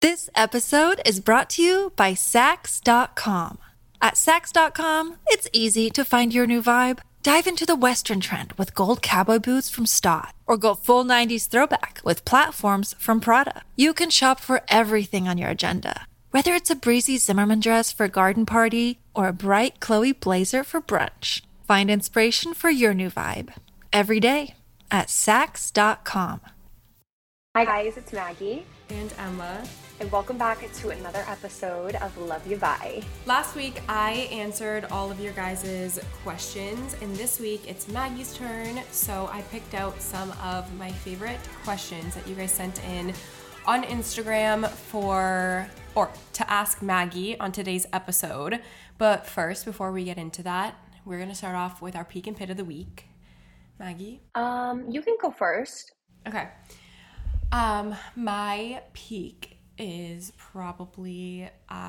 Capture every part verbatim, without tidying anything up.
This episode is brought to you by Sax dot com. At Sax dot com, it's easy to find your new vibe. Dive into the Western trend with gold cowboy boots from Stott, or go full nineties throwback with platforms from Prada. You can shop for everything on your agenda, whether it's a breezy Zimmermann dress for a garden party or a bright Chloe blazer for brunch. Find inspiration for your new vibe every day at Sax dot com. Hi guys, it's Maggie. And Emma. And welcome back to another episode of Love You Bye. Last week I answered all of your guys' questions, and this week it's Maggie's turn. So I picked out some of my favorite questions that you guys sent in on Instagram for, or to ask Maggie on today's episode. But first, before we get into that, we're going to start off with our peak and pit of the week. Maggie? Um, you can go first. Okay. Um, my peak is probably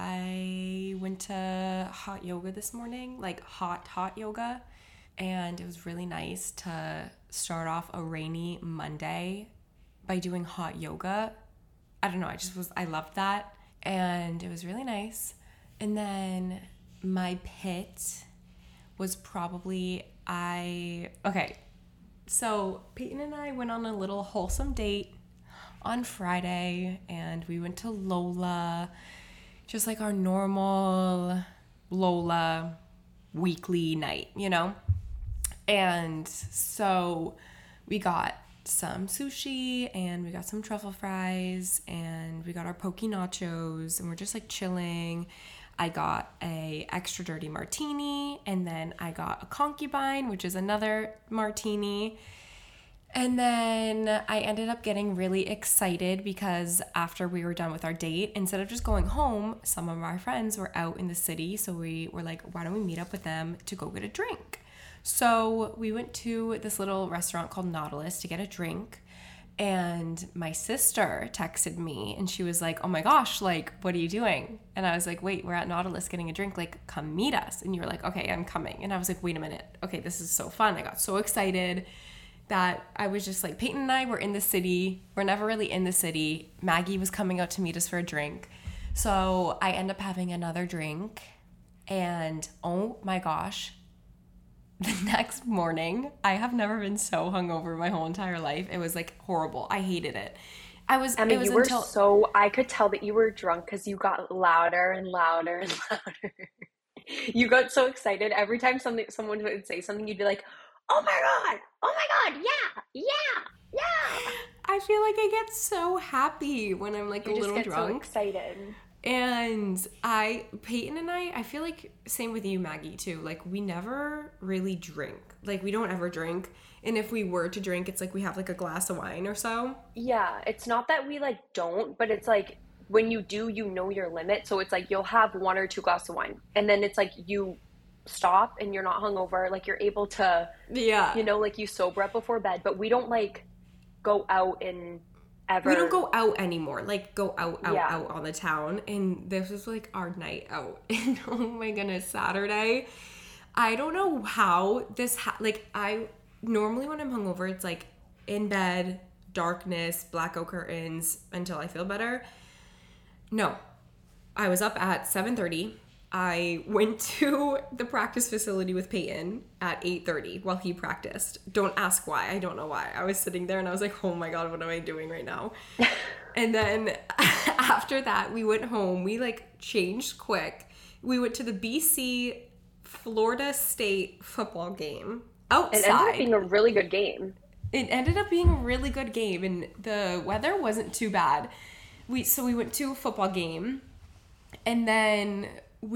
I went to hot yoga this morning, like hot, hot yoga. And it was really nice to start off a rainy Monday by doing hot yoga. I don't know, I just was, I loved that. And it was really nice. And then my pit was probably I, okay. So Peyton and I went on a little wholesome date on Friday, and we went to Lola, just like our normal Lola weekly night, you know? And so we got some sushi, and we got some truffle fries, and we got our poke nachos, and we're just like chilling. I got a extra dirty martini, and then I got a concubine, which is another martini. And then I ended up getting really excited because after we were done with our date, instead of just going home, some of our friends were out in the city. So we were like, why don't we meet up with them to go get a drink? So we went to this little restaurant called Nautilus to get a drink. And my sister texted me and she was like, oh my gosh, like, what are you doing? And I was like, wait, we're at Nautilus getting a drink. Like, come meet us. And you were like, okay, I'm coming. And I was like, wait a minute. Okay, this is so fun. I got so excited that I was just like, Peyton and I were in the city. We're never really in the city. Maggie was coming out to meet us for a drink. So I end up having another drink. And oh my gosh, the next morning, I have never been so hungover my whole entire life. It was like horrible. I hated it. I was, I mean, it was you were until, so, I could tell that you were drunk because you got louder and louder and louder. You got so excited. Every time something someone would say something, you'd be like, oh my God, oh my God, yeah, yeah, yeah. I feel like I get so happy when I'm like you a just little get drunk. so excited. And I, Peyton and I, I feel like same with you, Maggie, too. Like we never really drink. Like we don't ever drink. And if we were to drink, it's like we have like a glass of wine or so. Yeah, it's not that we like don't, but it's like when you do, you know your limit. So it's like you'll have one or two glasses of wine. And then it's like you stop and you're not hungover, like you're able to, yeah, you know, like you sober up before bed. But we don't like go out and ever, we don't go out anymore, like go out out yeah. out on the town. And this was like our night out. And oh my goodness, Saturday, I don't know how this ha- like I normally when I'm hungover, it's like in bed, darkness, blackout curtains until I feel better. No, I was up at seven thirty. I went to the practice facility with Peyton at eight thirty while he practiced. Don't ask why. I don't know why. I was sitting there and I was like, oh my God, what am I doing right now? And then after that, we went home. We like changed quick. We went to the B C Florida State football game outside. It ended up being a really good game. It ended up being a really good game, and the weather wasn't too bad. We So we went to a football game, and then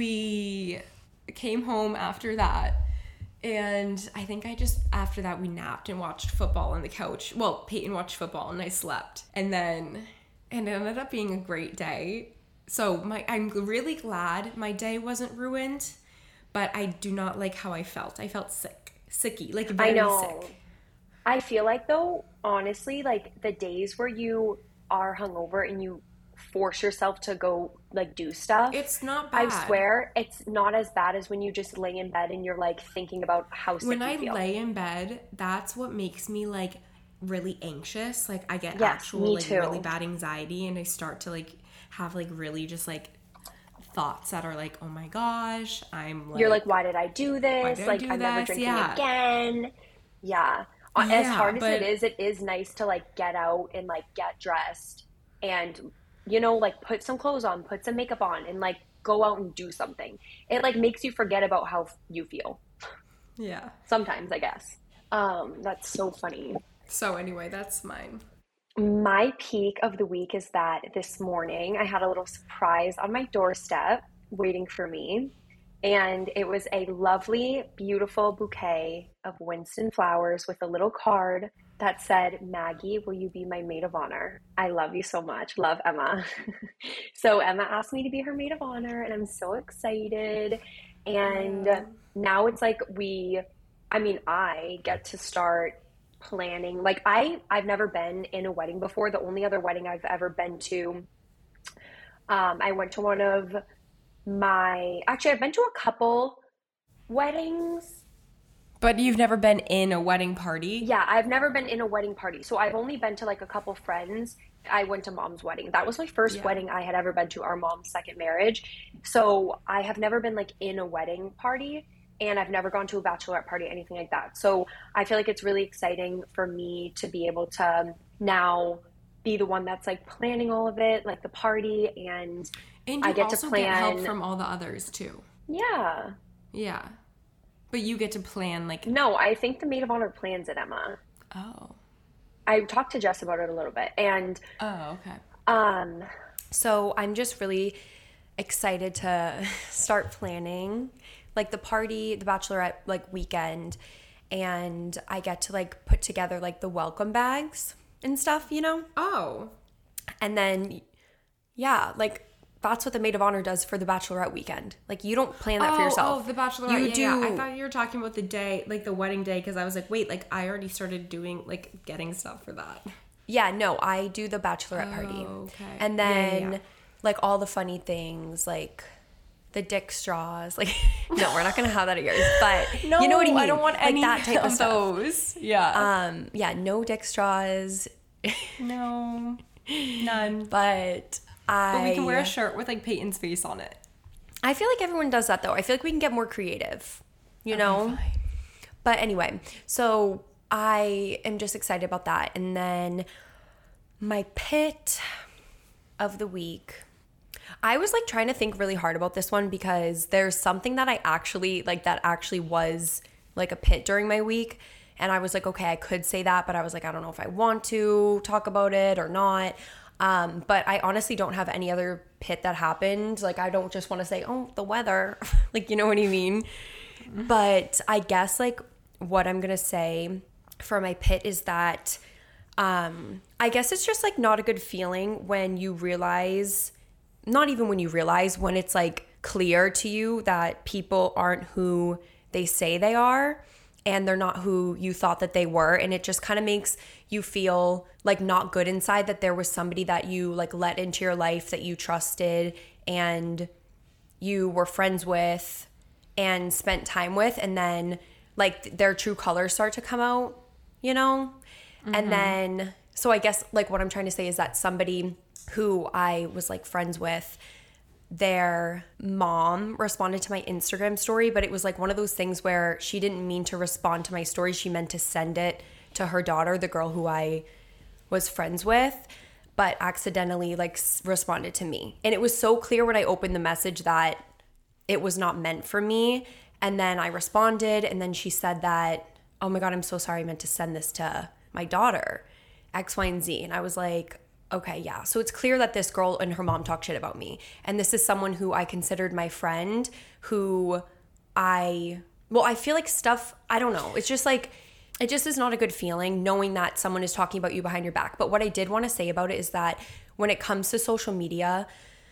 we came home after that, and I think I just, after that, we napped and watched football on the couch. Well, Peyton watched football, and I slept. And then, and it ended up being a great day. So my, I'm really glad my day wasn't ruined, but I do not like how I felt. I felt sick. Sicky. Like, very I know. sick. I feel like, though, honestly, like, the days where you are hungover and you force yourself to go like do stuff, it's not bad. I swear it's not as bad as when you just lay in bed and you're like thinking about how sick when you I feel. lay in bed, that's what makes me like really anxious. Like I get Yes, actual me like too. really bad anxiety, and I start to like have like really just like thoughts that are like, oh my gosh, I'm like, You're like, why did I do this? did I Like, do I'm never this? drinking Yeah. again. Yeah. Uh, As Yeah, hard as but it is, it is nice to like get out and like get dressed and, you know, like put some clothes on, put some makeup on, and like go out and do something. It like makes you forget about how you feel yeah. sometimes, I guess. Um, that's so funny. So anyway, that's mine. My peak of the week is that this morning I had a little surprise on my doorstep waiting for me. And it was a lovely, beautiful bouquet of Winston flowers with a little card that said, Maggie, will you be my maid of honor? I love you so much. Love, Emma. So Emma asked me to be her maid of honor, and I'm so excited. And Yeah. now it's like we, I mean, I get to start planning. Like I, I've never been in a wedding before. The only other wedding I've ever been to, um, I went to one of my, actually, I've been to a couple weddings. But you've never been in a wedding party? Yeah, I've never been in a wedding party. So I've only been to like a couple friends. I went to mom's wedding. That was my first Yeah. wedding I had ever been to, our mom's second marriage. So I have never been like in a wedding party, and I've never gone to a bachelorette party, anything like that. So I feel like it's really exciting for me to be able to now be the one that's like planning all of it, like the party, and And you I get to also get help plan- from all the others too. yeah. Yeah. But you get to plan like, No, I think the maid of honor plans it, Emma. oh. I talked to Jess about it a little bit, and Oh, okay. um, So I'm just really excited to start planning like the party, the bachelorette like weekend, and I get to like put together like the welcome bags and stuff, you know? Oh. And then yeah, like that's what the maid of honor does for the bachelorette weekend. Like you don't plan that oh, for yourself. Oh, the bachelorette. You yeah, do. yeah. I thought you were talking about the day, like the wedding day, because I was like, wait, like I already started doing, like getting stuff for that. Yeah, no, I do the bachelorette party. Oh, okay. And Yeah, yeah, then yeah. like all the funny things, like the dick straws. Like no, we're not gonna have that at yours. But you know what I mean? I don't want like any that type of, of stuff. those. Yeah. Um, yeah, no dick straws. no, none. But I But we can wear a shirt with like Peyton's face on it. I feel like everyone does that though. I feel like we can get more creative, you know? fine. But anyway, so I am just excited about that. And then my pit of the week. I was like trying to think really hard about this one because there's something that I actually like that actually was like a pit during my week. And I was like, okay, I could say that, but I was like, I don't know if I want to talk about it or not. Um, but I honestly don't have any other pit that happened. Like, I don't just want to say, oh, the weather. Like, you know what I mean? But I guess, like, what I'm going to say for my pit is that um, I guess it's just, like, not a good feeling when you realize, not even when you realize, when it's, like, clear to you that people aren't who they say they are. And they're not who you thought that they were. And it just kind of makes you feel like not good inside that there was somebody that you like let into your life that you trusted and you were friends with and spent time with. And then like their true colors start to come out, you know? Mm-hmm. And then, so I guess like what I'm trying to say is that somebody who I was like friends with, their mom responded to my Instagram story, but it was like one of those things where she didn't mean to respond to my story. She meant to send it to her daughter, the girl who I was friends with, but accidentally like responded to me. And it was so clear when I opened the message that it was not meant for me. And then I responded, and then she said that, oh my God, I'm so sorry, I meant to send this to my daughter, X, Y, and Z. And I was like, okay, yeah. So it's clear that this girl and her mom talk shit about me. And this is someone who I considered my friend, who I, well, I feel like stuff, I don't know. It's just like, it just is not a good feeling knowing that someone is talking about you behind your back. But what I did want to say about it is that when it comes to social media,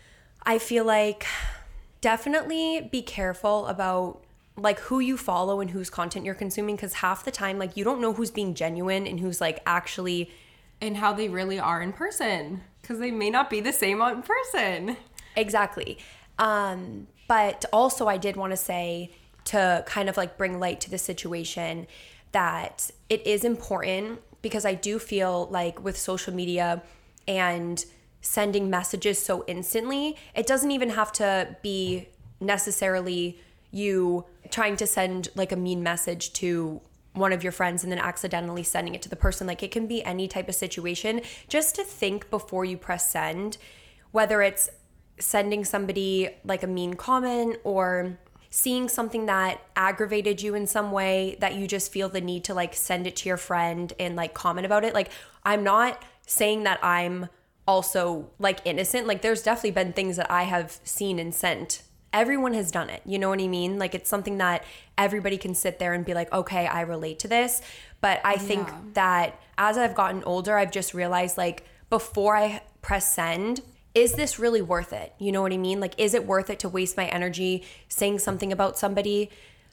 I feel like definitely be careful about like who you follow and whose content you're consuming, because half the time, like you don't know who's being genuine and who's like actually and how they really are in person, because they may not be the same in person. Exactly. Um, but also I did want to say, to kind of like bring light to the situation, that it is important because I do feel like with social media and sending messages so instantly, it doesn't even have to be necessarily you trying to send like a mean message to one of your friends and then accidentally sending it to the person. Like, it can be any type of situation. Just to think before you press send, whether it's sending somebody like a mean comment or seeing something that aggravated you in some way that you just feel the need to like send it to your friend and like comment about it. Like, I'm not saying that I'm also like innocent. Like, there's definitely been things that I have seen and sent. Everyone has done it. You know what I mean? Like, it's something that everybody can sit there and be like, okay, I relate to this. But I think Yeah. that as I've gotten older, I've just realized, like, before I press send, is this really worth it? You know what I mean? Like, is it worth it to waste my energy saying something about somebody?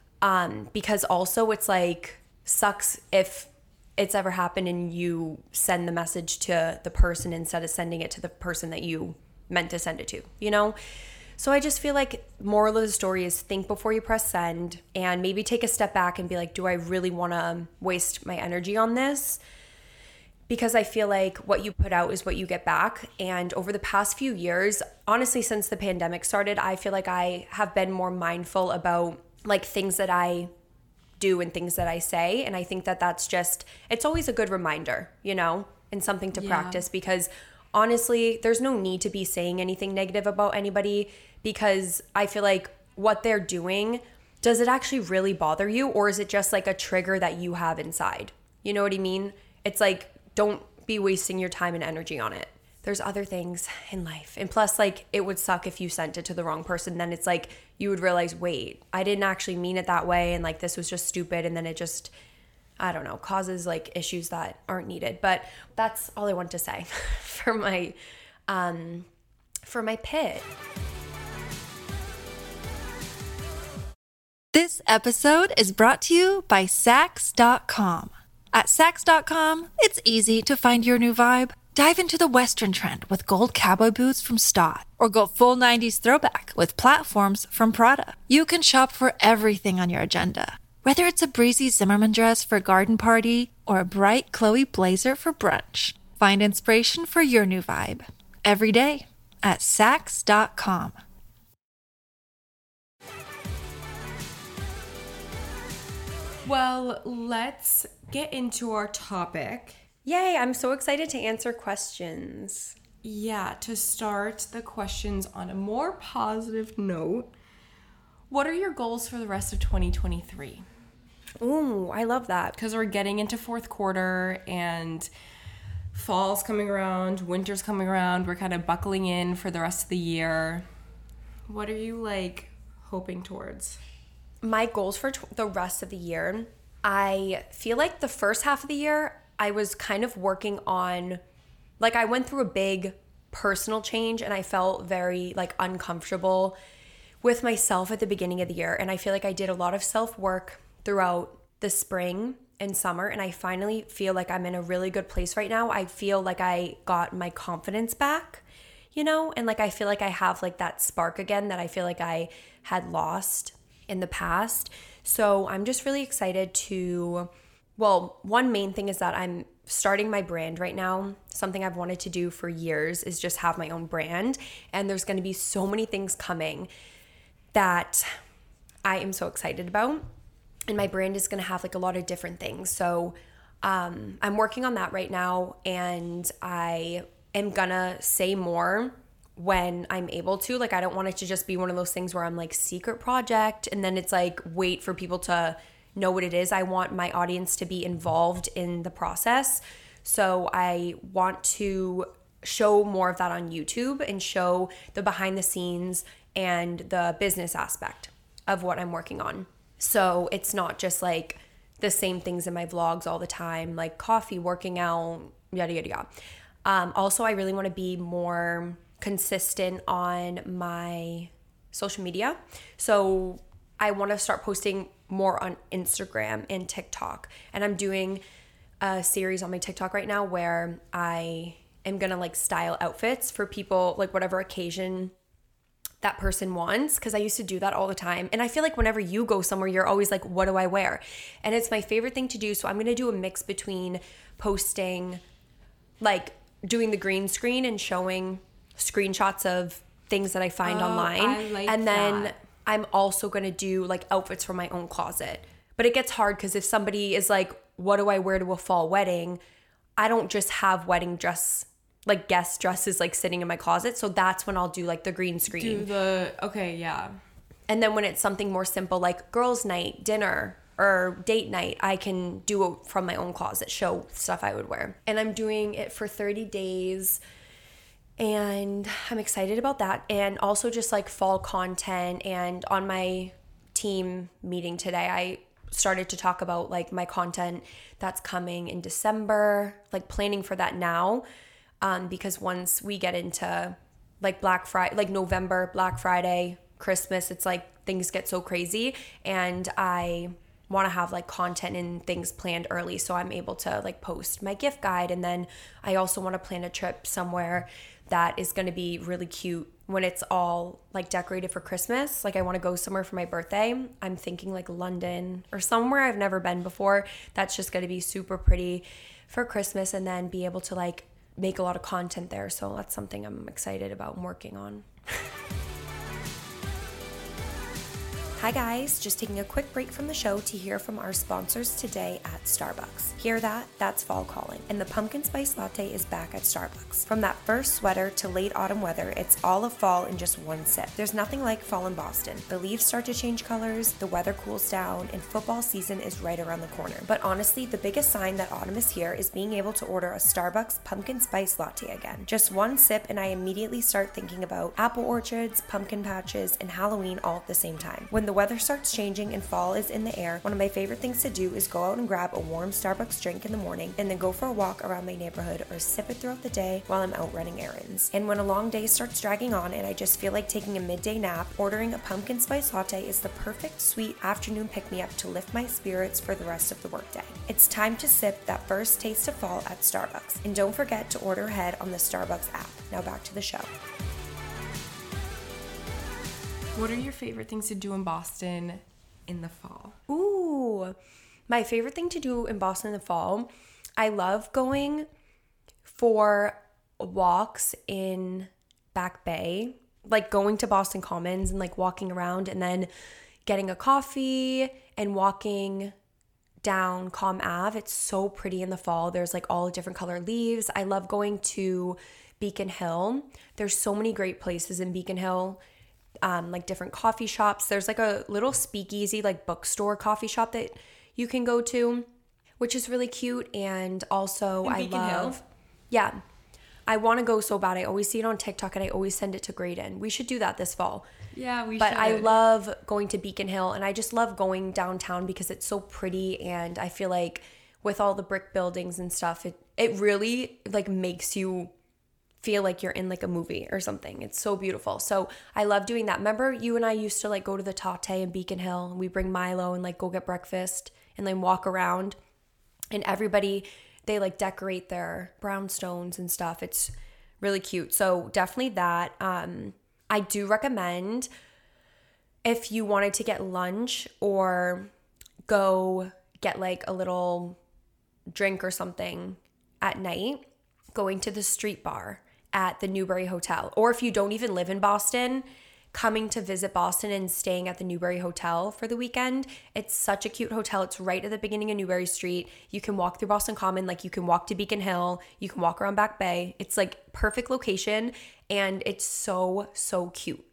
Um, because also it's like, sucks if it's ever happened and you send the message to the person instead of sending it to the person that you meant to send it to, you know? So I just feel like moral of the story is think before you press send and maybe take a step back and be like, do I really want to waste my energy on this? Because I feel like what you put out is what you get back. And over the past few years, honestly, since the pandemic started, I feel like I have been more mindful about like things that I do and things that I say. And I think that that's just, it's always a good reminder, you know, and something to Yeah. practice, because honestly, there's no need to be saying anything negative about anybody, because I feel like what they're doing, does it actually really bother you, or is it just like a trigger that you have inside? You know what I mean? It's like, don't be wasting your time and energy on it. There's other things in life. And plus, like, it would suck if you sent it to the wrong person. Then it's like, you would realize, wait, I didn't actually mean it that way. And like, this was just stupid. And then it just, I don't know, causes like issues that aren't needed. But that's all I want to say for my, um, for my pit. This episode is brought to you by Sax dot com. At Sax dot com, it's easy to find your new vibe. Dive into the Western trend with gold cowboy boots from Stott, or go full nineties throwback with platforms from Prada. You can shop for everything on your agenda, whether it's a breezy Zimmermann dress for a garden party or a bright Chloe blazer for brunch. Find inspiration for your new vibe every day at Sax dot com. Well, let's get into our topic. Yay, I'm so excited to answer questions. Yeah, to start the questions on a more positive note, what are your goals for the rest of twenty twenty-three? Ooh, I love that. Because we're getting into fourth quarter and fall's coming around, winter's coming around. We're kind of buckling in for the rest of the year. What are you like hoping towards? My goals for tw- the rest of the year, I feel like the first half of the year, I was kind of working on, like, I went through a big personal change and I felt very like uncomfortable with myself at the beginning of the year. And I feel like I did a lot of self-work throughout the spring and summer. And I finally feel like I'm in a really good place right now. I feel like I got my confidence back, you know, and like I feel like I have like that spark again that I feel like I had lost in the past. So I'm just really excited to, well, one main thing is that I'm starting my brand right now. Something I've wanted to do for years is just have my own brand. And there's going to be so many things coming that I am so excited about. And my brand is going to have like a lot of different things. So um, I'm working on that right now. And I am going to say more when I'm able to. Like, I don't want it to just be one of those things where I'm like secret project and then it's like wait for people to know what it is. I want my audience to be involved in the process. So I want to show more of that on YouTube and show the behind the scenes and the business aspect of what I'm working on. So it's not just like the same things in my vlogs all the time, like coffee, working out, yada, yada, yada. Um, also, I really want to be more consistent on my social media. So I want to start posting more on Instagram and TikTok. And I'm doing a series on my TikTok right now where I am going to like style outfits for people, like whatever occasion that person wants, because I used to do that all the time. And I feel like whenever you go somewhere, you're always like, what do I wear? And it's my favorite thing to do. So I'm going to do a mix between posting, like doing the green screen and showing screenshots of things that I find Oh, online. I like and then that. I'm also going to do like outfits from my own closet. But it gets hard because if somebody is like, what do I wear to a fall wedding? I don't just have wedding dress, like guest dresses like sitting in my closet. So that's when I'll do like the green screen. Do the, okay, yeah. And then when it's something more simple like girls' night, dinner, or date night, I can do it from my own closet, show stuff I would wear. And I'm doing it for thirty days. And I'm excited about that. And also just like fall content. And on my team meeting today, I started to talk about like my content that's coming in December, like planning for that now. Um, because once we get into like Black Friday, like November, Black Friday, Christmas, it's like things get so crazy. And I want to have like content and things planned early so I'm able to like post my gift guide. And then I also want to plan a trip somewhere that is going to be really cute when it's all like decorated for Christmas. Like I want to go somewhere for my birthday. I'm thinking like London or somewhere I've never been before. That's just going to be super pretty for Christmas, and then be able to like make a lot of content there. So that's something I'm excited about and working on. Hi guys, just taking a quick break from the show to hear from our sponsors today at Starbucks. Hear that? That's fall calling. And the pumpkin spice latte is back at Starbucks. From that first sweater to late autumn weather, it's all of fall in just one sip. There's nothing like fall in Boston. The leaves start to change colors, the weather cools down, and football season is right around the corner. But honestly, the biggest sign that autumn is here is being able to order a Starbucks pumpkin spice latte again. Just one sip and I immediately start thinking about apple orchards, pumpkin patches, and Halloween all at the same time. When the weather starts changing and fall is in the air, one of my favorite things to do is go out and grab a warm Starbucks drink in the morning and then go for a walk around my neighborhood or sip it throughout the day while I'm out running errands. And when a long day starts dragging on and I just feel like taking a midday nap, ordering a pumpkin spice latte is the perfect sweet afternoon pick-me-up to lift my spirits for the rest of the workday. It's time to sip that first taste of fall at Starbucks. And don't forget to order ahead on the Starbucks app. Now back to the show. What are your favorite things to do in Boston in the fall? Ooh, my favorite thing to do in Boston in the fall, I love going for walks in Back Bay, like going to Boston Commons and like walking around and then getting a coffee and walking down Com Ave. It's so pretty in the fall. There's like all different color leaves. I love going to Beacon Hill. There's so many great places in Beacon Hill. Um, like different coffee shops. There's like a little speakeasy, like bookstore coffee shop that you can go to, which is really cute. And also In I Beacon love, Hill? yeah, I want to go so bad. I always see it on TikTok and I always send it to Graydon. We should do that this fall. Yeah, we but should. I love going to Beacon Hill, and I just love going downtown because it's so pretty. And I feel like with all the brick buildings and stuff, it, it really like makes you feel like you're in like a movie or something. It's so beautiful. So I love doing that. Remember you and I used to like go to the Tate in Beacon Hill, and we bring Milo and like go get breakfast and then walk around, and everybody, they like decorate their brownstones and stuff. It's really cute. So definitely that. Um, I do recommend if you wanted to get lunch or go get like a little drink or something at night, going to the street bar at the Newbury Hotel. Or if you don't even live in Boston, coming to visit Boston and staying at the Newbury Hotel for the weekend. It's such a cute hotel. It's right at the beginning of Newbury Street. You can walk through Boston Common, like you can walk to Beacon Hill, you can walk around Back Bay. It's like perfect location, and it's so, so cute.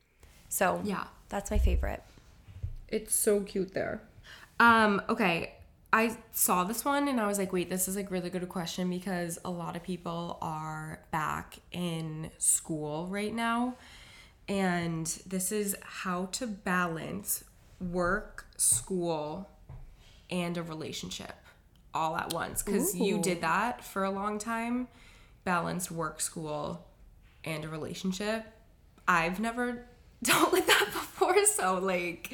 So Yeah. that's my favorite. It's so cute there. Um, okay. I saw this one and I was like, wait, this is like really good question, because a lot of people are back in school right now. And this is how to balance work, school, and a relationship all at once. Because you did that for a long time, balanced work, school, and a relationship. I've never dealt with that before, so like,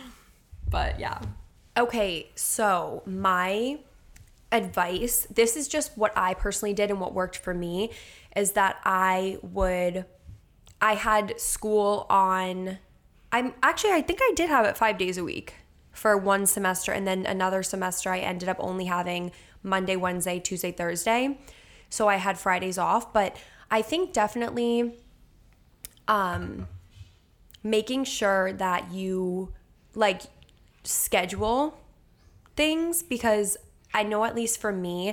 but yeah. Okay, so my advice, this is just what I personally did and what worked for me, is that I would I had school on, I'm actually, I think I did have it five days a week for one semester. And then another semester, I ended up only having Monday, Wednesday, Tuesday, Thursday. So I had Fridays off. But I think definitely um, making sure that you like schedule things, because I know at least for me,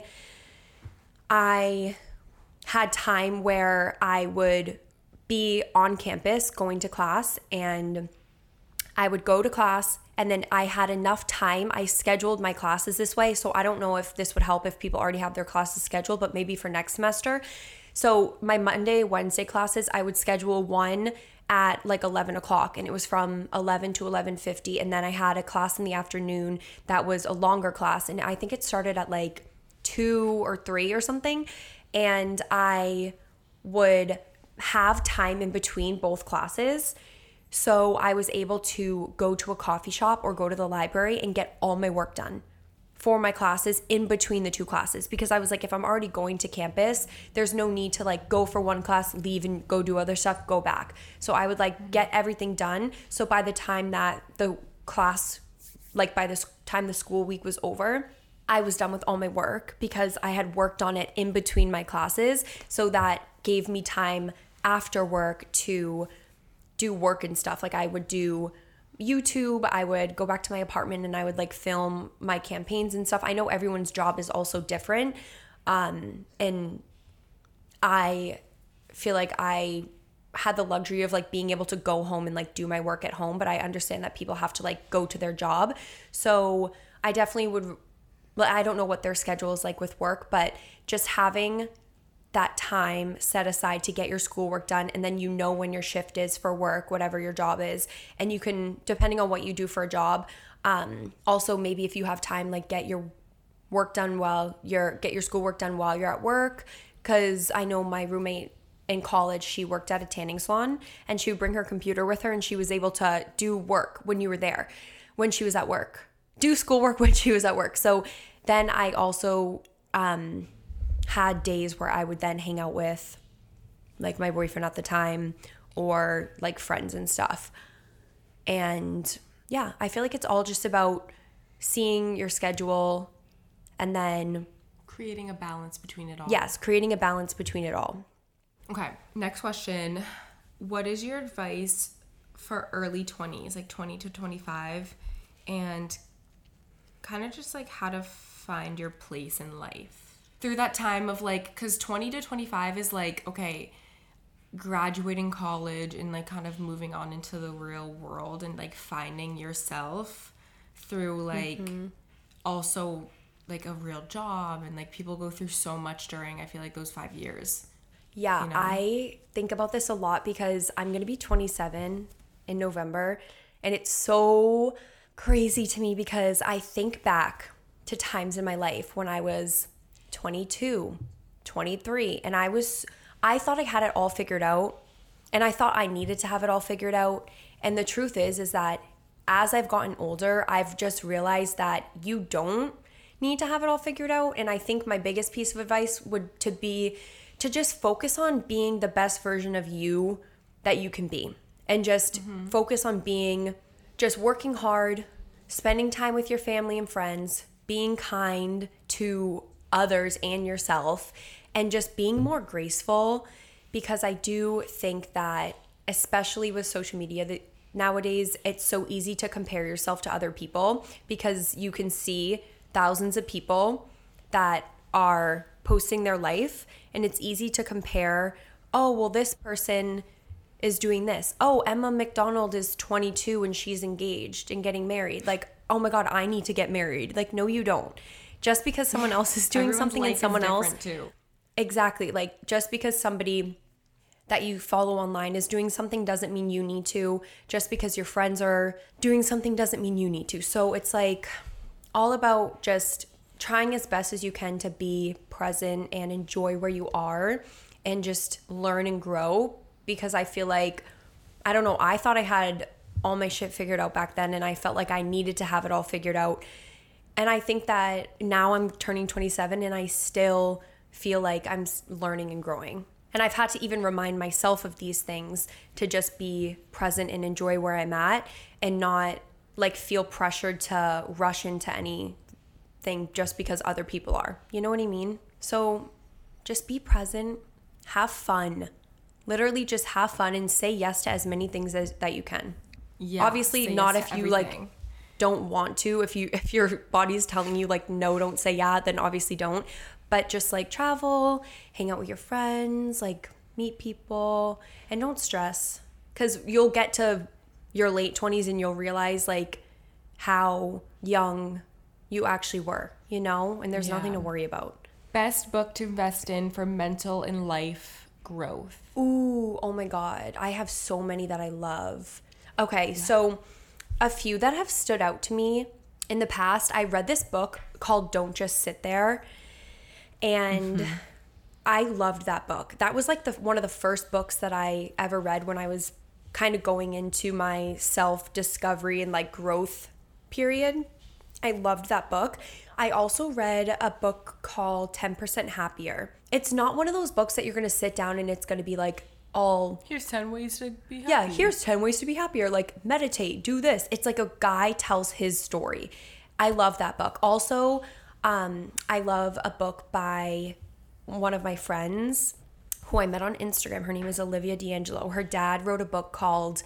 I had time where I would be on campus going to class, and I would go to class, and then I had enough time. I scheduled my classes this way. So I don't know if this would help if people already have their classes scheduled, but maybe for next semester. So my Monday, Wednesday classes, I would schedule one at like eleven o'clock, and it was from eleven to eleven fifty. And then I had a class in the afternoon that was a longer class, and I think it started at like two or three or something. And I would have time in between both classes. So I was able to go to a coffee shop or go to the library and get all my work done for my classes in between the two classes, because I was like, if I'm already going to campus, there's no need to like go for one class, leave and go do other stuff, go back. So I would like get everything done. So by the time that the class, like by the time the school week was over, I was done with all my work because I had worked on it in between my classes. So that gave me time after work to do work and stuff. Like I would do YouTube, I would go back to my apartment and I would like film my campaigns and stuff. I know everyone's job is also different. Um, and I feel like I had the luxury of like being able to go home and like do my work at home, but I understand that people have to like go to their job. So I definitely would, well, I don't know what their schedule is like with work, but just having that time set aside to get your schoolwork done, and then you know when your shift is for work, whatever your job is, and you can, depending on what you do for a job, um, also maybe if you have time, like get your work done while you're, get your schoolwork done while you're at work. Because I know my roommate in college, she worked at a tanning salon, and she would bring her computer with her, and she was able to do work when you were there, when she was at work, do schoolwork when she was at work. So then I also um had days where I would then hang out with like my boyfriend at the time or like friends and stuff. And yeah, I feel like it's all just about seeing your schedule and then creating a balance between it all. Yes, creating a balance between it all. Okay, next question. What is your advice for early twenties, like twenty to twenty-five, and kind of just like how to find your place in life through that time of like, because twenty to twenty-five is like, okay, graduating college and like kind of moving on into the real world and like finding yourself through like mm-hmm. also like a real job, and like people go through so much during, I feel like, those five years. Yeah, you know? I think about this a lot because I'm going to be twenty-seven in November, and it's so crazy to me because I think back to times in my life when I was twenty-two, twenty-three, and I was, I thought I had it all figured out, and I thought I needed to have it all figured out. And the truth is, is that as I've gotten older, I've just realized that you don't need to have it all figured out. And I think my biggest piece of advice would to be to just focus on being the best version of you that you can be, and just mm-hmm. focus on being, just working hard, spending time with your family and friends, being kind to others and yourself, and just being more graceful. Because I do think that, especially with social media, that nowadays it's so easy to compare yourself to other people, because you can see thousands of people that are posting their life, and it's easy to compare, oh, well, this person is doing this. Oh, Emma McDonald is twenty-two and she's engaged and getting married. Like, oh my God, I need to get married. Like, no, you don't. Just because someone else is doing something and someone else too. Exactly. Like, just because somebody that you follow online is doing something doesn't mean you need to. Just because your friends are doing something doesn't mean you need to. So it's like all about just trying as best as you can to be present and enjoy where you are and just learn and grow. Because I feel like, I don't know, I thought I had all my shit figured out back then, and I felt like I needed to have it all figured out. And I think that now I'm turning twenty-seven and I still feel like I'm learning and growing. And I've had to even remind myself of these things to just be present and enjoy where I'm at and not like feel pressured to rush into anything just because other people are. You know what I mean? So just be present, have fun. Literally just have fun and say yes to as many things as that you can. Yeah. Obviously not yes if you everything. like don't want to. If you if your body's telling you like no, don't say yeah, then obviously don't. But just like travel, hang out with your friends, like meet people, and don't stress. Because you'll get to your late twenties and you'll realize like how young you actually were, you know? And there's yeah. nothing to worry about. Best book to invest in for mental and life growth. Ooh, oh my God. I have so many that I love. Okay, yeah. so a few that have stood out to me in the past, I read this book called Don't Just Sit There. And mm-hmm. I loved that book. That was like the one of the first books that I ever read when I was kind of going into my self-discovery and like growth period. I loved that book. I also read a book called ten percent Happier. It's not one of those books that you're going to sit down and it's going to be like all... Here's ten ways to be happy. Yeah, here's ten ways to be happier. Like meditate, do this. It's like a guy tells his story. I love that book. Also... Um, I love a book by one of my friends who I met on Instagram. Her name is Olivia D'Angelo. Her dad wrote a book called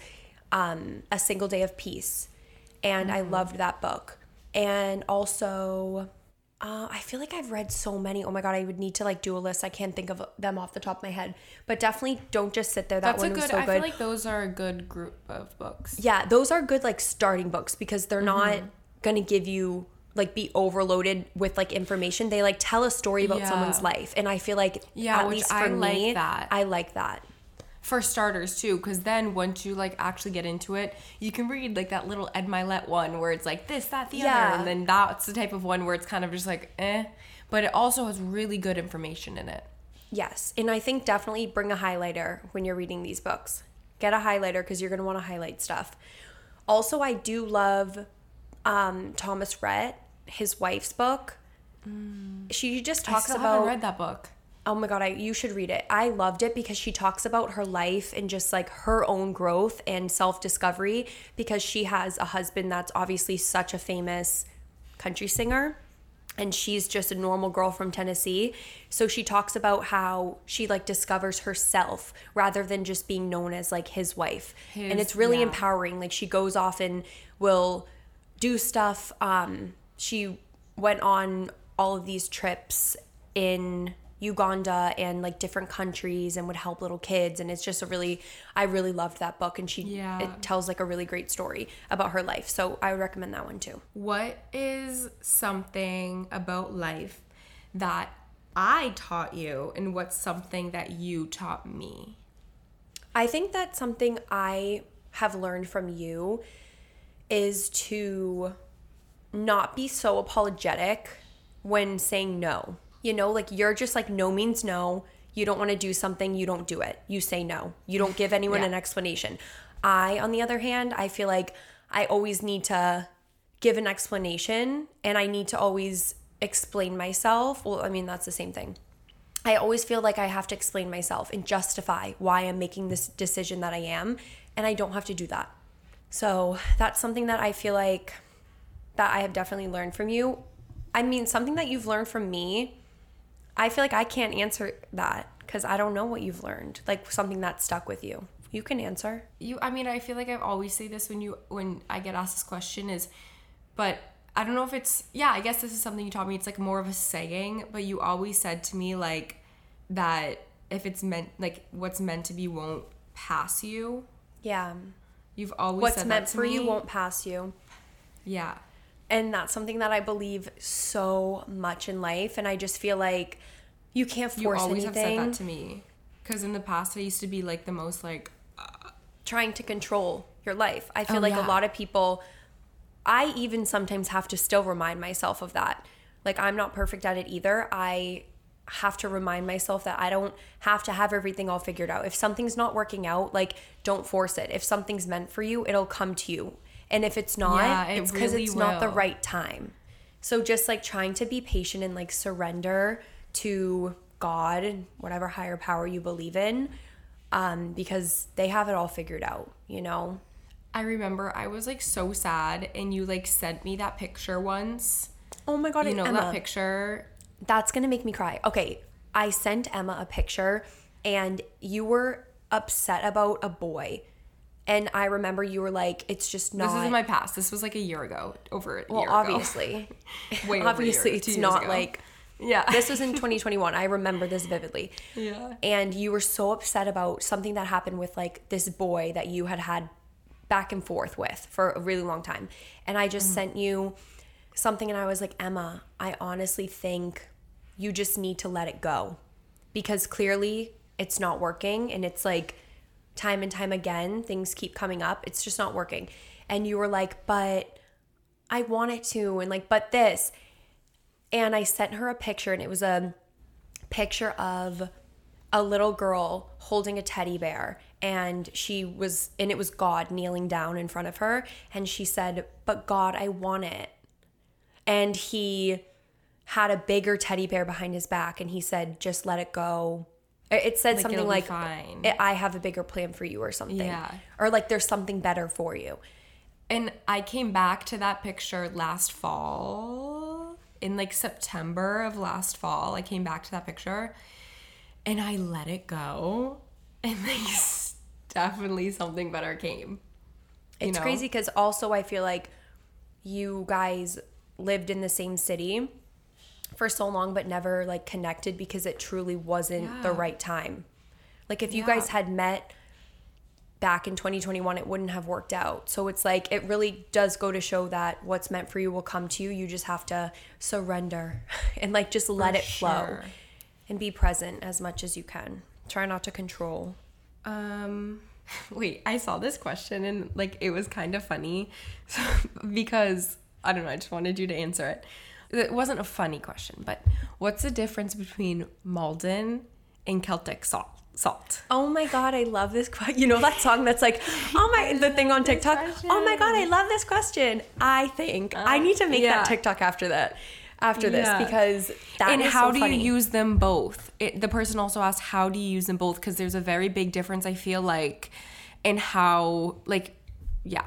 um, A Single Day of Peace. And mm-hmm. I loved that book. And also, uh, I feel like I've read so many. Oh my God, I would need to like do a list. I can't think of them off the top of my head. But definitely Don't Just Sit There. That That's one a good, was so I good. I feel like those are a good group of books. Yeah, those are good like starting books because they're mm-hmm. not going to give you... like be overloaded with like information. They like tell a story about yeah. someone's life, and I feel like yeah, at which least for I like me, that. I like that. For starters too, because then once you like actually get into it, you can read like that little Ed Milet one where it's like this, that, the yeah. other, and then that's the type of one where it's kind of just like eh, but it also has really good information in it. Yes, and I think definitely bring a highlighter when you're reading these books. Get a highlighter because you're gonna want to highlight stuff. Also, I do love um, Thomas Rhett. His wife's book. Mm. She just talks I still about. haven't read that book. Oh my God, I you should read it. I loved it because she talks about her life and just like her own growth and self-discovery because she has a husband that's obviously such a famous country singer and she's just a normal girl from Tennessee. So she talks about how she like discovers herself rather than just being known as like his wife. His, and it's really yeah. empowering. Like she goes off and will do stuff. Um, she went on all of these trips in Uganda and like different countries and would help little kids. And it's just a really, I really loved that book. And she, yeah. it tells like a really great story about her life. So I would recommend that one too. What is something about life that I taught you and what's something that you taught me? I think that something I have learned from you is to not be so apologetic when saying no. You know, like you're just like no means no. You don't want to do something, you don't do it. You say no. You don't give anyone yeah. an explanation. I, on the other hand, I feel like I always need to give an explanation and I need to always explain myself. Well, I mean, that's the same thing. I always feel like I have to explain myself and justify why I'm making this decision that I am, and I don't have to do that. So that's something that I feel like that I have definitely learned from you. I mean, something that you've learned from me, I feel like I can't answer that because I don't know what you've learned, like something that stuck with you. You can answer. You, I mean, I feel like I always say this when you when I get asked this question is, but I don't know if it's, yeah, I guess this is something you taught me. It's like more of a saying, but you always said to me like that if it's meant, like what's meant to be won't pass you. Yeah. You've always what's said meant that to for me. you won't pass you. Yeah. And that's something that I believe so much in life. And I just feel like you can't force anything. You always anything. have said that to me. Because in the past, I used to be like the most like... Uh, trying to control your life. I feel oh, like yeah. a lot of people... I even sometimes have to still remind myself of that. Like, I'm not perfect at it either. I have to remind myself that I don't have to have everything all figured out. If something's not working out, like, don't force it. If something's meant for you, it'll come to you. And if it's not, yeah, it it's because really it's will. not the right time. So just, like, trying to be patient and, like, surrender to God, whatever higher power you believe in, um, because they have it all figured out, you know? I remember I was like so sad and you like sent me that picture once. Oh my God, You know Emma, that picture? that's gonna make me cry. Okay, I sent Emma a picture and you were upset about a boy. And I remember you were like, it's just not. This is in my past. This was like a year ago, over a well, year ago. obviously. Way over a obviously, year, it's two years not ago. like. Yeah. This was in twenty twenty-one. I remember this vividly. Yeah. And you were so upset about something that happened with like this boy that you had had back and forth with for a really long time. And I just mm. sent you something and I was like, Emma, I honestly think you just need to let it go because clearly it's not working. And it's like time and time again, things keep coming up. It's just not working. And you were like, but I want it to. And like, but this. And I sent her a picture and it was a picture of a little girl holding a teddy bear. And she was, and it was God kneeling down in front of her. And she said, but God, I want it. And he had a bigger teddy bear behind his back. And he said, just let it go. It said Like, something it'll be like, fine. I have a bigger plan for you or something. Yeah. Or like, there's something better for you. And I came back to that picture last fall, in like September of last fall. I came back to that picture and I let it go. And like definitely something better came. You It's know? crazy because also I feel like you guys lived in the same city for so long but never like connected because it truly wasn't Yeah. the right time. Like if you Yeah. guys had met back in twenty twenty-one, it wouldn't have worked out. So it's like it really does go to show that what's meant for you will come to you. You just have to surrender and like just let For it flow sure. and be present as much as you can. Try not to control. Um, wait, I saw this question and like it was kind of funny so, because I don't know, I just wanted you to answer it. It wasn't a funny question, but what's the difference between Malden and Celtic salt? Salt. Oh my God, I love this question. You know that song that's like, oh my, the thing on TikTok. Oh my God, I love this question. I think uh, I need to make yeah. that TikTok after that, after this, Yeah. because that and is how so do funny. you use them both? It, the person also asked, how do you use them both? Because there's a very big difference, I feel like, in how, like, yeah.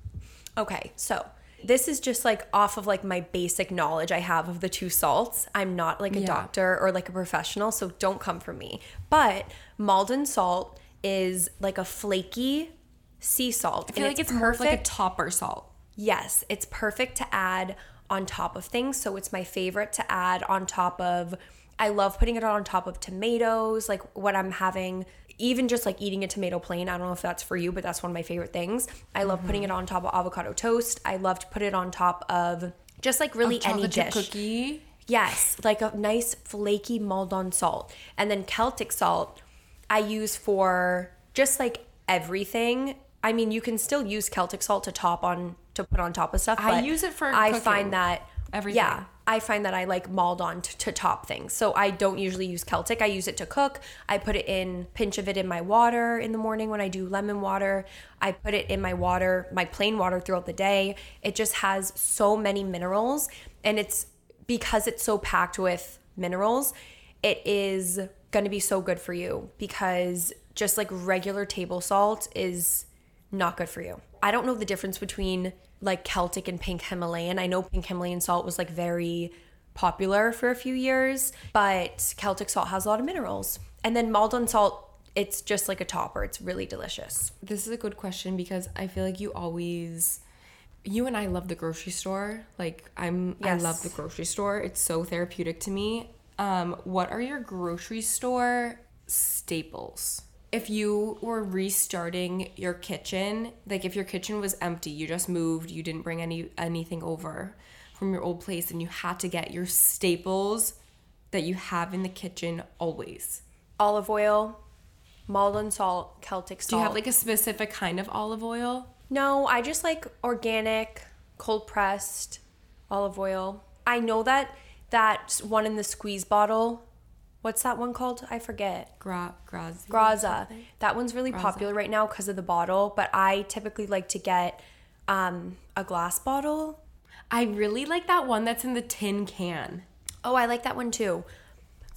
Okay, so this is just like off of like my basic knowledge I have of the two salts. I'm not like a Yeah. doctor or like a professional, so don't come for me. But Malden salt is like a flaky sea salt. I feel like it's more of like a topper salt. Yes, it's perfect to add on top of things. So it's my favorite to add on top of, I love putting it on top of tomatoes, like when I'm having, even just like eating a tomato plain. I don't know if that's for you, but that's one of my favorite things. I love mm-hmm. putting it on top of avocado toast. I love to put it on top of just like really any dish. Cookie. Yes, like a nice flaky Maldon salt. And then Celtic salt I use for just like everything. I mean, you can still use Celtic salt to top on, to put on top of stuff. I but use it for I cooking. find that, Everything. yeah, I find that I like Maldon to, to top things. So I don't usually use Celtic. I use it to cook. I put it in, pinch of it in my water in the morning when I do lemon water. I put it in my water, my plain water throughout the day. It just has so many minerals, and it's because it's so packed with minerals, it is going to be so good for you, because just like regular table salt is not good for you. I don't know the difference between like Celtic and pink Himalayan. I know pink Himalayan salt was like very popular for a few years, but Celtic salt has a lot of minerals. And then Maldon salt, it's just like a topper. It's really delicious. This is a good question because I feel like you always, you and I love the grocery store. Like I'm, Yes. I love the grocery store. It's so therapeutic to me. Um, what are your grocery store staples? If you were restarting your kitchen, like if your kitchen was empty, you just moved, you didn't bring any anything over from your old place, and you had to get your staples that you have in the kitchen always. Olive oil, Maldon salt, Celtic salt. Do you have like a specific kind of olive oil? No, I just like organic, cold pressed olive oil. I know that that one in the squeeze bottle, what's that one called? I forget. Gra- Grazi. Graza. That one's really Graza. popular right now because of the bottle, but I typically like to get um, a glass bottle. I really like that one that's in the tin can. Oh, I like that one too.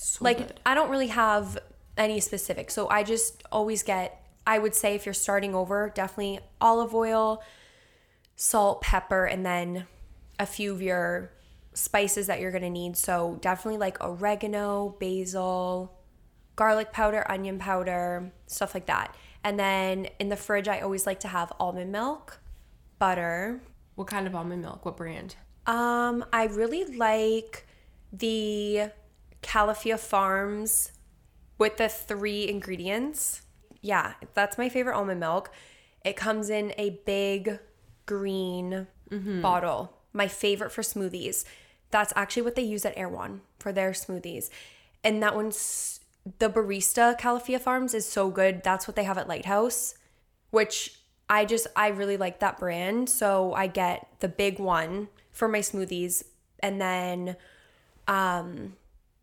So like good. I don't really have any specific. So I just always get, I would say if you're starting over, definitely olive oil, salt, pepper, and then a few of your spices that you're going to need. So definitely like oregano, basil, garlic powder, onion powder, stuff like that. And then in the fridge, I always like to have almond milk, butter. What kind of almond milk? What brand? Um, I really like the Califia Farms with the three ingredients. Yeah, that's my favorite almond milk. It comes in a big green mm-hmm. bottle. My favorite for smoothies. That's actually what they use at Erewhon for their smoothies. And that one's, the barista Califia Farms is so good. That's what they have at Lighthouse, which I just, I really like that brand. So I get the big one for my smoothies. And then um,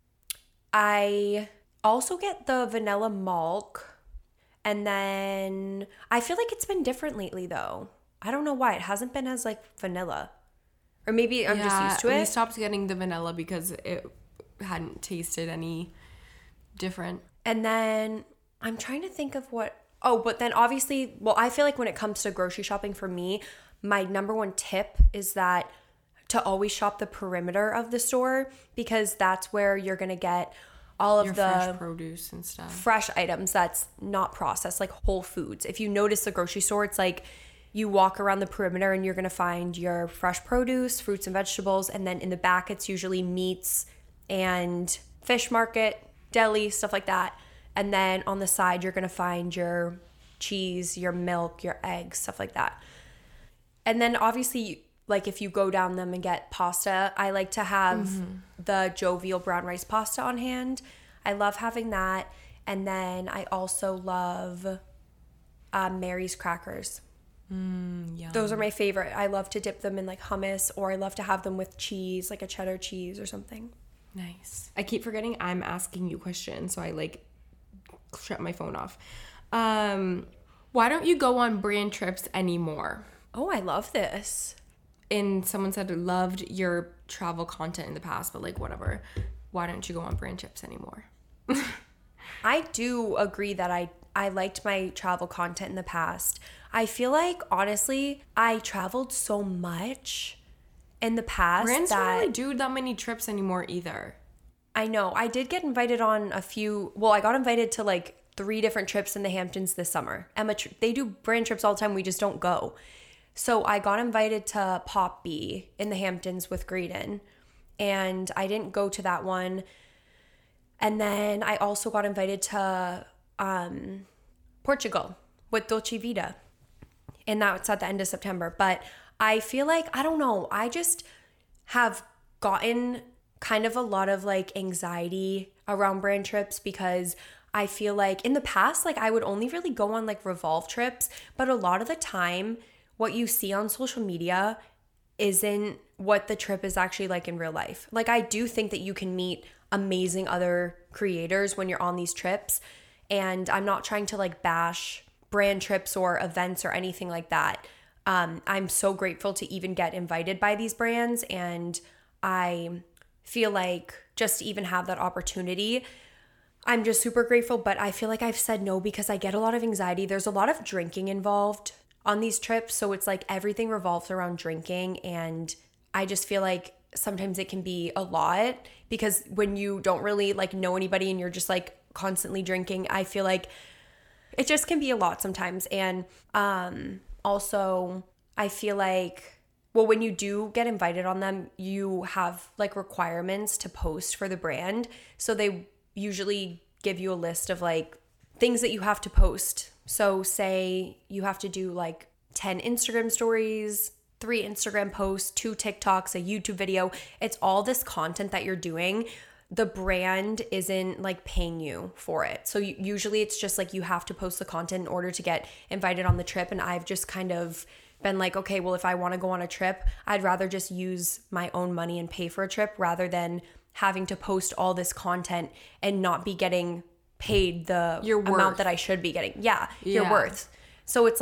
I also get the vanilla milk. And then I feel like it's been different lately though. I don't know why. It hasn't been as like vanilla. Or maybe I'm yeah, just used to it. We stopped getting the vanilla because it hadn't tasted any different. And then I'm trying to think of what... Oh, but then obviously, well, I feel like when it comes to grocery shopping for me, my number one tip is that to always shop the perimeter of the store because that's where you're going to get all of Your the fresh produce and stuff. Fresh items that's not processed, like Whole Foods. If you notice the grocery store, it's like you walk around the perimeter and you're going to find your fresh produce, fruits and vegetables. And then in the back, it's usually meats and fish market, deli, stuff like that. And then on the side, you're going to find your cheese, your milk, your eggs, stuff like that. And then obviously, like if you go down them and get pasta, I like to have mm-hmm. the Jovial brown rice pasta on hand. I love having that. And then I also love uh, Mary's crackers. Mm, yum. Those are my favorite. I love to dip them in like hummus, or I love to have them with cheese, like a cheddar cheese or something. Nice. I keep forgetting I'm asking you questions, so I like shut my phone off. Um, why don't you go on brand trips anymore? Oh, I love this. And someone said loved your travel content in the past, but like whatever. Why don't you go on brand trips anymore? I do agree that I I liked my travel content in the past. I feel like, honestly, I traveled so much in the past Brands that... don't really do that many trips anymore either. I know. I did get invited on a few... Well, I got invited to, like, three different trips in the Hamptons this summer. Emma, they do brand trips all the time. We just don't go. So I got invited to Pop B in the Hamptons with Graydon. And I didn't go to that one. And then I also got invited to um, Portugal with Dolce Vita. And that's at the end of September. But I feel like, I don't know, I just have gotten kind of a lot of like anxiety around brand trips because I feel like in the past, like I would only really go on like Revolve trips. But a lot of the time, what you see on social media isn't what the trip is actually like in real life. Like I do think that you can meet amazing other creators when you're on these trips. And I'm not trying to like bash brand trips or events or anything like that. Um, I'm so grateful to even get invited by these brands. And I feel like just to even have that opportunity, I'm just super grateful. But I feel like I've said no because I get a lot of anxiety. There's a lot of drinking involved on these trips. So it's like everything revolves around drinking. And I just feel like sometimes it can be a lot because when you don't really like know anybody and you're just like constantly drinking, I feel like it just can be a lot sometimes. And um, also I feel like, well, when you do get invited on them, you have like requirements to post for the brand. So they usually give you a list of like things that you have to post. So say you have to do like ten Instagram stories, three Instagram posts, two TikToks, a YouTube video. It's all this content that you're doing. The brand isn't like paying you for it. So you, usually it's just like you have to post the content in order to get invited on the trip. And I've just kind of been like, okay, well, if I want to go on a trip, I'd rather just use my own money and pay for a trip rather than having to post all this content and not be getting paid the your amount that I should be getting. Yeah, your Yeah. worth. So it's like,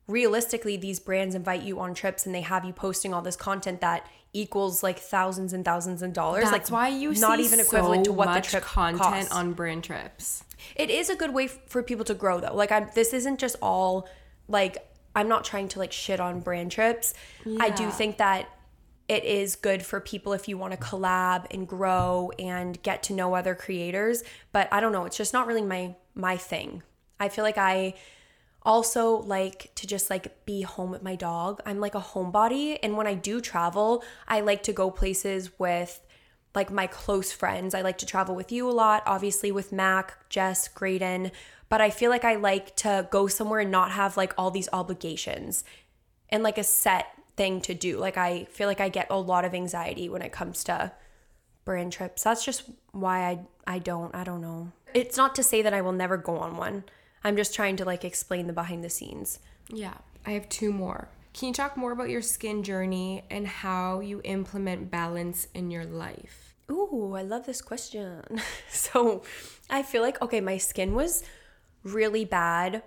realistically, these brands invite you on trips and they have you posting all this content that equals like thousands and thousands of dollars. That's like why you not see even equivalent so to what much the trip content costs. on brand trips. It is a good way f- for people to grow though. Like I'm, this isn't just all like, I'm not trying to like shit on brand trips. Yeah. I do think that it is good for people if you want to collab and grow and get to know other creators. But I don't know, it's just not really my my thing. I feel like I also like to just like be home with my dog. I'm like a homebody, and when I do travel, I like to go places with like my close friends. I like to travel with you a lot, obviously with Mac, Jess, Graydon, but I feel like I like to go somewhere and not have like all these obligations and like a set thing to do. Like I feel like I get a lot of anxiety when it comes to brand trips. That's just why I I don't I don't know. It's not to say that I will never go on one. I'm just trying to like explain the behind the scenes. Yeah, I have two more. Can you talk more about your skin journey and how you implement balance in your life? Ooh, I love this question. So I feel like, okay, my skin was really bad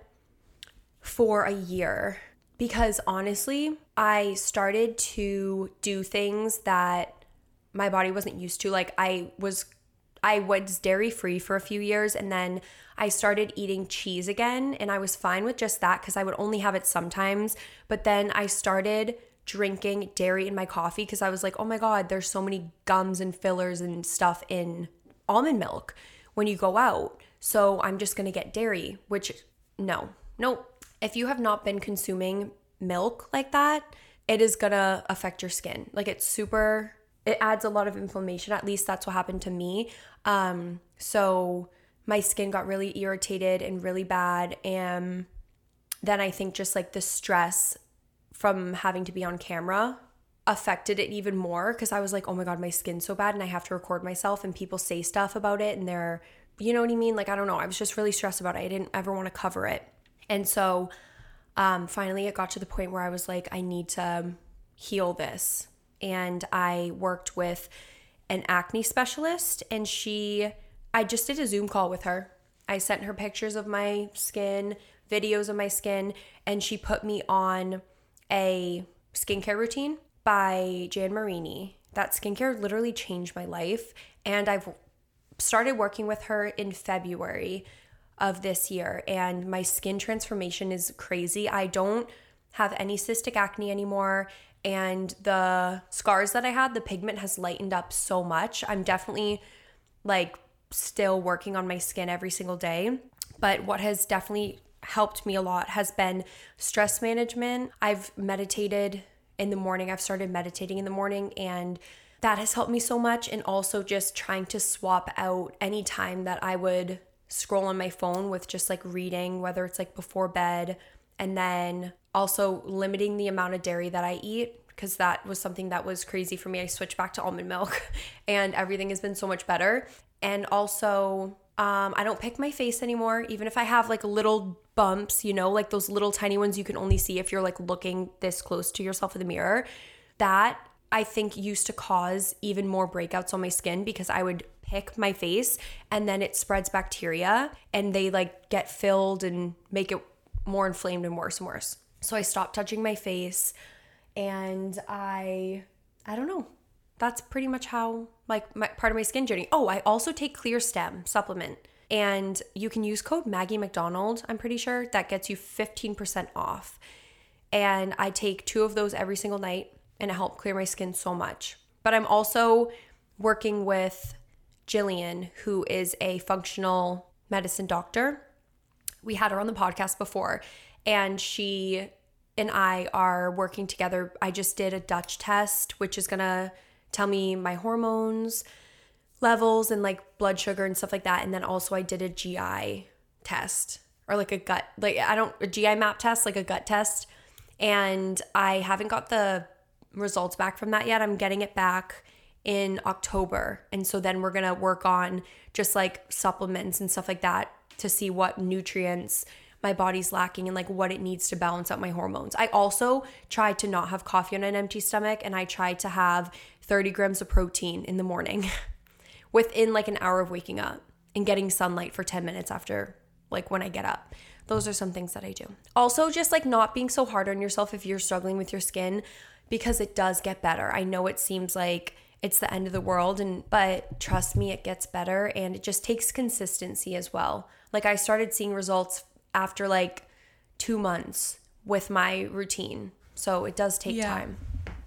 for a year because honestly, I started to do things that my body wasn't used to. Like I was I was dairy free for a few years, and then I started eating cheese again, and I was fine with just that because I would only have it sometimes. But then I started drinking dairy in my coffee because I was like, oh my God, there's so many gums and fillers and stuff in almond milk when you go out. So I'm just going to get dairy, which no, no. If you have not been consuming milk like that, it is going to affect your skin. Like it's super, it adds a lot of inflammation. At least that's what happened to me. Um, so my skin got really irritated and really bad. And then I think just like the stress from having to be on camera affected it even more because I was like, oh my God, my skin's so bad and I have to record myself and people say stuff about it and they're, you know what I mean? Like, I don't know. I was just really stressed about it. I didn't ever want to cover it. And so um, finally it got to the point where I was like, I need to heal this. And I worked with an acne specialist and she, I just did a Zoom call with her. I sent her pictures of my skin, videos of my skin, and she put me on a skincare routine by Jan Marini. That skincare literally changed my life. And I've started working with her in February of this year. And my skin transformation is crazy. I don't have any cystic acne anymore. And the scars that I had, the pigment has lightened up so much. I'm definitely like still working on my skin every single day. But what has definitely helped me a lot has been stress management. I've meditated in the morning. I've started meditating in the morning and that has helped me so much. And also just trying to swap out any time that I would scroll on my phone with just like reading, whether it's like before bed, and then also limiting the amount of dairy that I eat because that was something that was crazy for me. I switched back to almond milk and everything has been so much better. And also, um, I don't pick my face anymore, even if I have like little bumps, you know, like those little tiny ones you can only see if you're like looking this close to yourself in the mirror. That I think used to cause even more breakouts on my skin because I would pick my face and then it spreads bacteria and they like get filled and make it more inflamed and worse and worse. So I stopped touching my face and I, I don't know. That's pretty much how like my, part of my skin journey. Oh, I also take Clear Stem supplement and you can use code Maggie McDonald. I'm pretty sure that gets you fifteen percent off. And I take two of those every single night and it helped clear my skin so much. But I'm also working with Jillian, who is a functional medicine doctor. We had her on the podcast before and she and I are working together. I just did a Dutch test, which is going to tell me my hormones levels and like blood sugar and stuff like that. And then also I did a G I test or like a gut, like I don't, a G I map test, like a gut test. And I haven't got the results back from that yet. I'm getting it back in October. And so then we're going to work on just like supplements and stuff like that to see what nutrients my body's lacking and like what it needs to balance out my hormones. I also tried to not have coffee on an empty stomach and I tried to have thirty grams of protein in the morning within like an hour of waking up and getting sunlight for ten minutes after like when I get up. those are some things that I do. Also, just like not being so hard on yourself if you're struggling with your skin, because it does get better. I know it seems like it's the end of the world, and but trust me, it gets better, and it just takes consistency as well. Like I started seeing results after like two months with my routine. So it does take Yeah. time.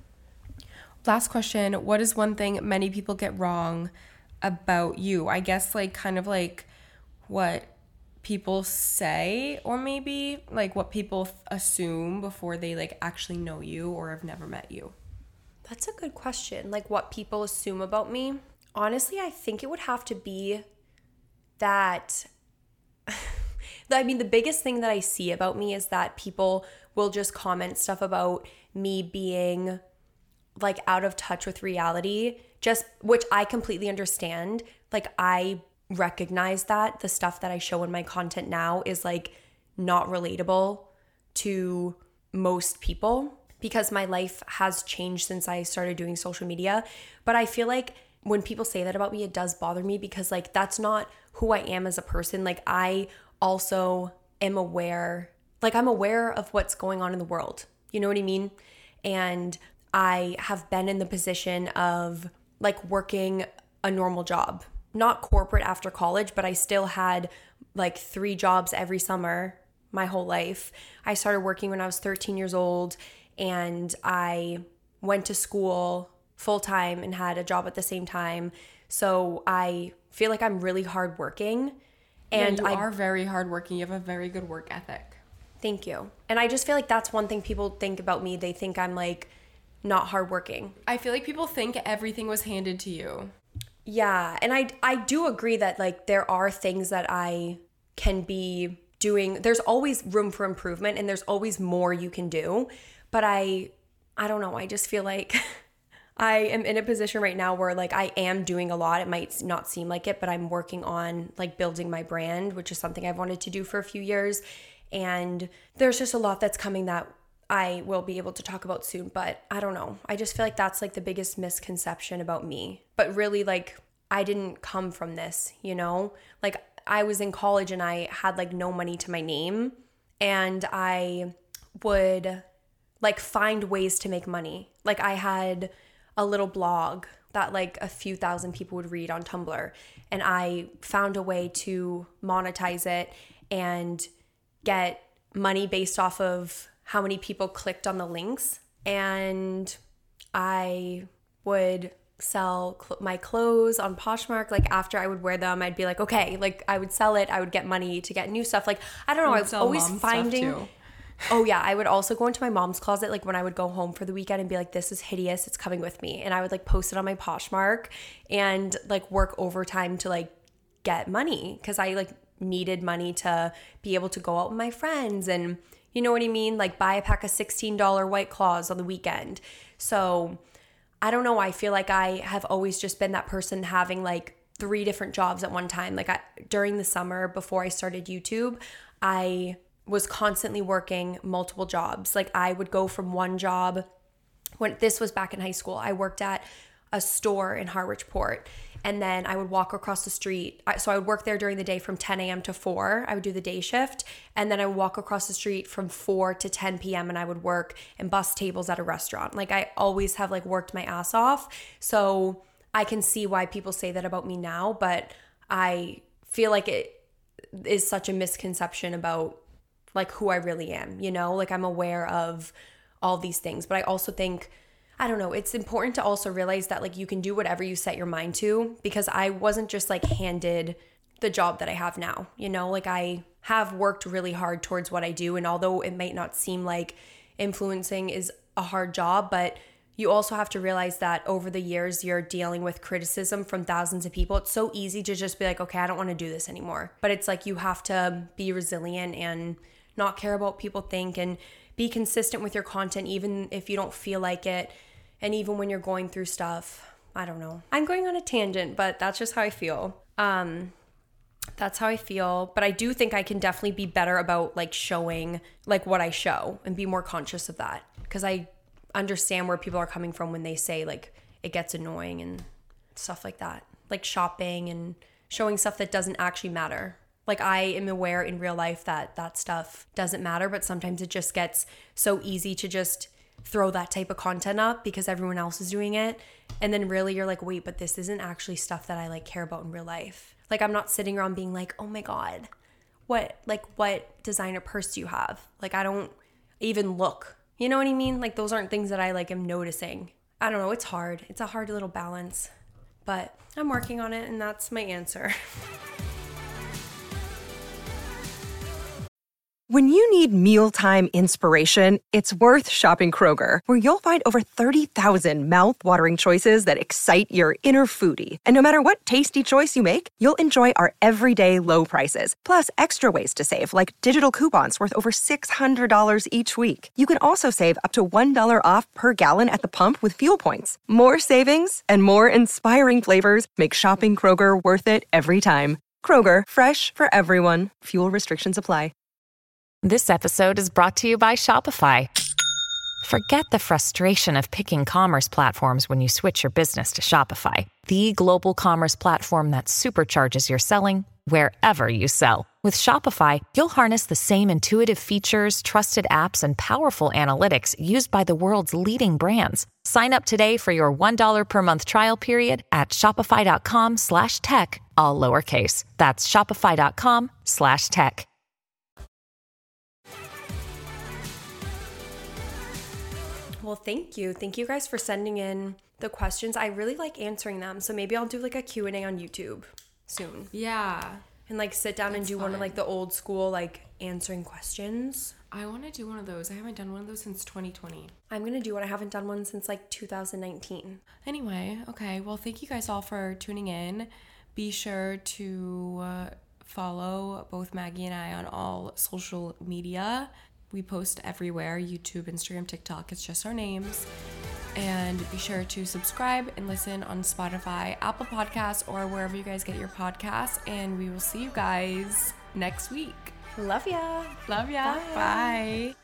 Last question. What is one thing many people get wrong about you? I guess like kind of like what people say, or maybe like what people th- assume before they like actually know you or have never met you. That's a good question. Like what people assume about me. Honestly, I think it would have to be that I mean, the biggest thing that I see about me is that people will just comment stuff about me being like out of touch with reality, just which I completely understand. Like I recognize that the stuff that I show in my content now is like not relatable to most people because my life has changed since I started doing social media. But I feel like when people say that about me, it does bother me because like that's not who I am as a person. Like I also am aware, like I'm aware of what's going on in the world. You know what I mean? And I have been in the position of like working a normal job, not corporate after college, but I still had like three jobs every summer my whole life. I started working when I was thirteen years old, and I went to school full time and had a job at the same time. So I feel like I'm really hardworking. And yeah, you I are very hardworking. You have a very good work ethic. Thank you. And I just feel like that's one thing people think about me. They think I'm like not hardworking. I feel like people think everything was handed to you. Yeah, and I I do agree that like there are things that I can be doing. There's always room for improvement and there's always more you can do. But I I don't know, I just feel like I am in a position right now where like I am doing a lot. It might not seem like it, but I'm working on like building my brand, which is something I've wanted to do for a few years. And there's just a lot that's coming that I will be able to talk about soon, but I don't know. I just feel like that's like the biggest misconception about me. But really, like, I didn't come from this, you know? Like, I was in college and I had like no money to my name, and I would like find ways to make money. Like, I had a little blog that like a few thousand people would read on Tumblr, and I found a way to monetize it and get money based off of how many people clicked on the links. And I would sell cl- my clothes on Poshmark. Like after I would wear them, I'd be like, okay, like I would sell it. I would get money to get new stuff. Like, I don't know. I was always finding, oh yeah. I would also go into my mom's closet. Like when I would go home for the weekend and be like, this is hideous. It's coming with me. And I would like post it on my Poshmark and like work overtime to like get money. Cause I like needed money to be able to go out with my friends and you know what I mean? Like buy a pack of sixteen dollars White Claws on the weekend. So I don't know. I feel like I have always just been that person having like three different jobs at one time. Like I, during the summer before I started YouTube, I was constantly working multiple jobs. Like I would go from one job when this was back in high school. I worked at a store in Harwich Port. And then I would walk across the street. So I would work there during the day from ten a.m. to four. I would do the day shift. And then I would walk across the street from four to ten p.m. and I would work and bus tables at a restaurant. Like I always have like worked my ass off. So I can see why people say that about me now. But I feel like it is such a misconception about like who I really am, you know? Like I'm aware of all these things. But I also think, I don't know, it's important to also realize that like you can do whatever you set your mind to, because I wasn't just like handed the job that I have now, you know, like I have worked really hard towards what I do. And although it might not seem like influencing is a hard job, but you also have to realize that over the years you're dealing with criticism from thousands of people. It's so easy to just be like, okay, I don't want to do this anymore. But it's like you have to be resilient and not care about what people think and be consistent with your content, even if you don't feel like it. And even when you're going through stuff, I don't know. I'm going on a tangent, but that's just how I feel. Um, that's how I feel. But I do think I can definitely be better about like showing like what I show and be more conscious of that. Because I understand where people are coming from when they say like it gets annoying and stuff like that. Like shopping and showing stuff that doesn't actually matter. Like, I am aware in real life that that stuff doesn't matter, but sometimes it just gets so easy to just throw that type of content up because everyone else is doing it. And then really you're like, wait, but this isn't actually stuff that I like care about in real life. Like, I'm not sitting around being like, oh my God, what, like, what designer purse do you have? Like, I don't even look, you know what I mean? Like, those aren't things that I like am noticing. I don't know. It's hard. It's a hard little balance, but I'm working on it, and that's my answer. When you need mealtime inspiration, it's worth shopping Kroger, where you'll find over thirty thousand mouth-watering choices that excite your inner foodie. And no matter what tasty choice you make, you'll enjoy our everyday low prices, plus extra ways to save, like digital coupons worth over six hundred dollars each week. You can also save up to one dollar off per gallon at the pump with fuel points. More savings and more inspiring flavors make shopping Kroger worth it every time. Kroger, fresh for everyone. Fuel restrictions apply. This episode is brought to you by Shopify. Forget the frustration of picking commerce platforms when you switch your business to Shopify, the global commerce platform that supercharges your selling wherever you sell. With Shopify, you'll harness the same intuitive features, trusted apps, and powerful analytics used by the world's leading brands. Sign up today for your one dollar per month trial period at shopify.com slash tech, all lowercase. That's shopify.com slash tech. Well, thank you. Thank you guys for sending in the questions. I really like answering them. So maybe I'll do like a Q and A on YouTube soon. Yeah. And like sit down and do fun. one of like the old school like answering questions. I want to do one of those. I haven't done one of those since twenty twenty. I'm going to do one. I haven't done one since like two thousand nineteen. Anyway, okay. Well, thank you guys all for tuning in. Be sure to uh, follow both Maggie and I on all social media. We post everywhere, YouTube, Instagram, TikTok. It's just our names. And be sure to subscribe and listen on Spotify, Apple Podcasts, or wherever you guys get your podcasts. And we will see you guys next week. Love ya. Love ya. Bye. Bye.